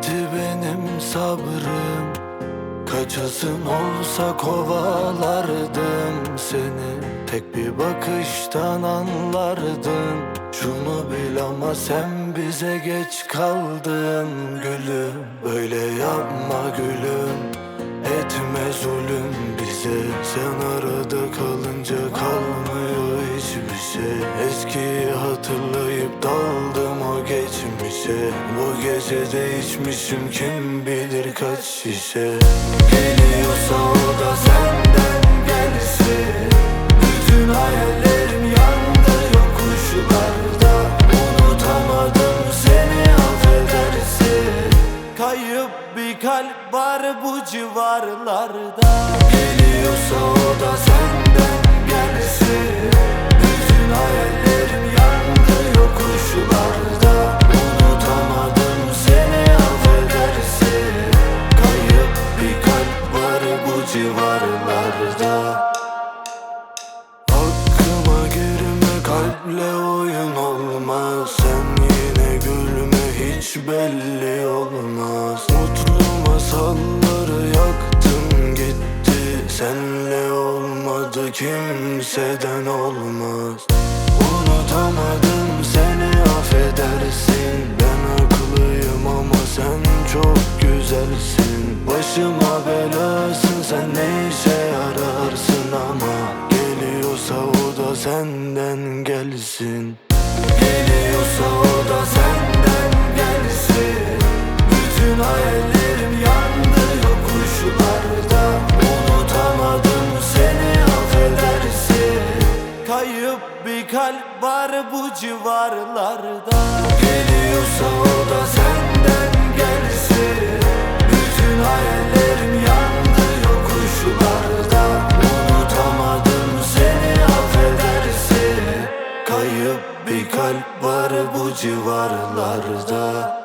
bitti benim sabrım. Kaçasın olsa kovalardım seni. Tek bir bakıştan anlardın. Şunu bil ama sen bize geç kaldın gülüm. Böyle yapma gülüm, etme zulüm bize. Sen arada kalınca kalmıyor hiçbir şey. Eskiyi hatırlayıp daldım o geçmişe. Bu gece değişmişim kim bilir kaç şişe. Geliyorsa o da senden gelsin. Bütün hayallerim yandı yokuşlarda. Unutamadım seni, affedersin. Kayıp bir kalp var bu civarlarda. Geliyorsa o da senden gelsin. Bütün hayallerim yandı yokuşlarda. Unutamadım seni, affedersin. Kayıp bir kalp var bu civarlarda. Aklıma girme, kalple oyun olmaz. Sen yine gülme, hiç belli olmaz. Mutlu masalları yaktın gitti. Senle olmadı, kimseden olmaz. Unutamadım seni, affedersin. Ben haklıyım ama sen çok güzelsin. Başıma belasın, sen ne işe yararsın ama. Geliyorsa o da senden gelsin. Geliyorsa o da senden gelsin. Bütün hayallerim yandı yokuşlarda. Unutamadım seni, affedersin. Kayıp bir kalp var bu civarlarda. Geliyorsa o da senden gelsin. Bütün hayallerim yandı yokuşlarda. Unutamadım seni, affedersin. Kayıp bir kalp var bu civarlarda.